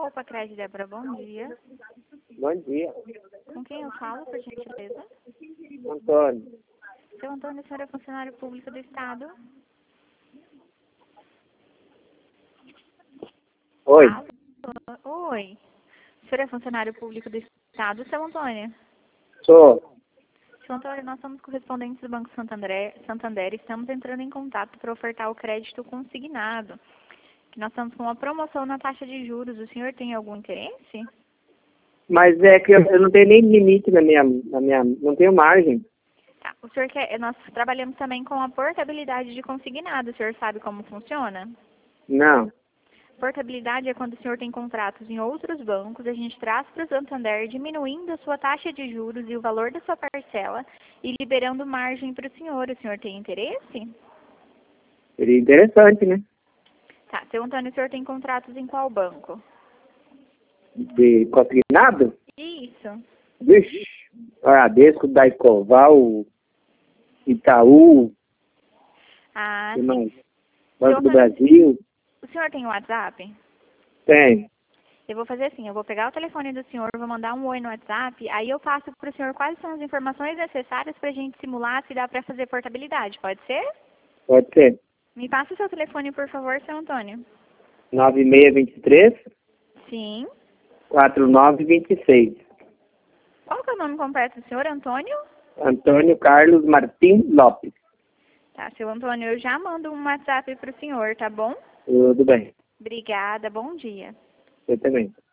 Roupa Crédito, Débora, bom dia. Bom dia. Com quem eu falo, por gentileza? Antônio. Seu Antônio, o senhor é funcionário público do Estado? Oi. Alô? Oi. O senhor é funcionário público do Estado, seu Antônio? Sou. Seu Antônio, nós somos correspondentes do Banco Santander e estamos entrando em contato para ofertar o crédito consignado. Que nós estamos com uma promoção na taxa de juros. O senhor tem algum interesse? Mas é que eu não tenho nem limite na minha, não tenho margem. Tá. O senhor quer, nós trabalhamos também com a portabilidade de consignado. O senhor sabe como funciona? Não. Portabilidade é quando o senhor tem contratos em outros bancos, a gente traz para o Santander, diminuindo a sua taxa de juros e o valor da sua parcela e liberando margem para o senhor. O senhor tem interesse? Seria interessante, né? Tá. Seu Antônio, o senhor tem contratos em qual banco? De consignado? Isso. Vixe. Bradesco, Daicoval, Itaú, Ah, que sim. mais? Seu Banco do Antônio, Brasil. o senhor tem WhatsApp? Tem. Eu vou fazer assim, eu vou pegar o telefone do senhor, vou mandar um oi no WhatsApp, aí eu passo para o senhor quais são as informações necessárias para a gente simular se dá para fazer portabilidade, pode ser? Pode ser. Me passa o seu telefone, por favor, seu Antônio. 9623 Sim. 4926. Qual que é o nome completo do senhor, Antônio? Antônio Carlos Martins Lopes. Tá, seu Antônio, eu já mando um WhatsApp para o senhor, tá bom? Tudo bem. Obrigada, bom dia. Eu também.